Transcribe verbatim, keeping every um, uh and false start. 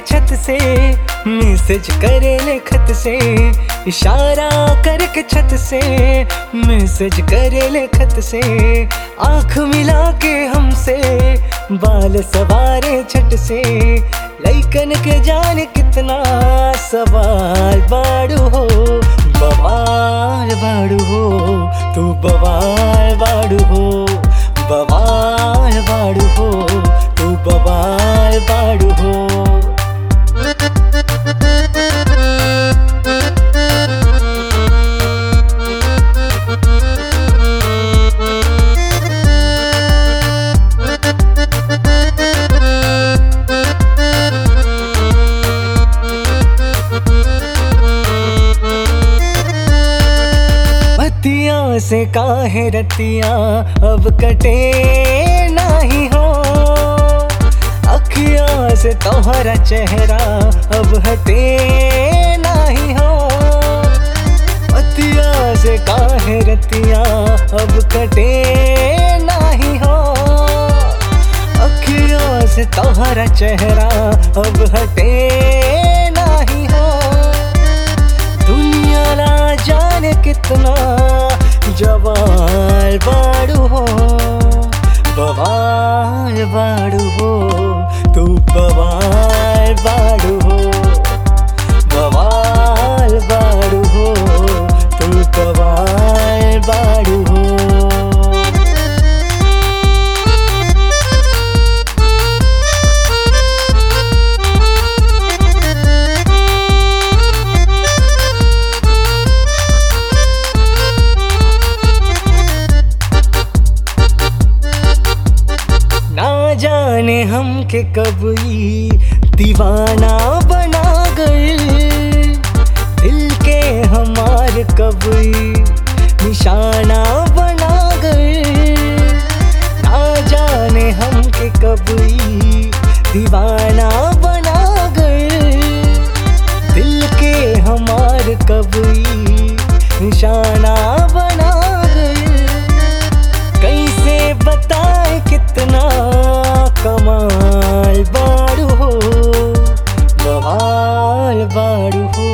छत से, मैसेज करे ले खत से, इशारा करके छत से, मैसेज करे ले खत से, आँख मिला के हमसे, बाल सवारे छट से, लइकन के जाने कितना सवाल बाड़ू हो, बवाल बाड़ू हो, तू बवाल बाड़ू हो, बवाल बाड़ू हो, तू बवाल बाड़ू हो। बत्तियाँ से काहे रतियाँ अब कटे नहीं हो, अखियाँ से तोहरा चेहरा अब हटे नहीं हो, बत्तियाँ से काहे रतियाँ अब कटे नहीं हो, अखियाँ से तोहरा चेहरा अब हटे नहीं हो, दुनिया ना जाने कितना जवाल बाड़ू हो, बवाल बाड़ू हो, तू बवाल बाड़ू हो, बवाल बाड़ू हो, तू बवाल बाड़ू हो। जाने हमके कब ई दीवाना बना गए, दिल के हमार कब ई निशाना बना गए, ना जाने हमके कब ई दीवाना बना गए, दिल के हमार कब ई निशाना बना गए, कैसे बताए कितना कमाल बाड़ू हो, बवाल बाड़ू हो,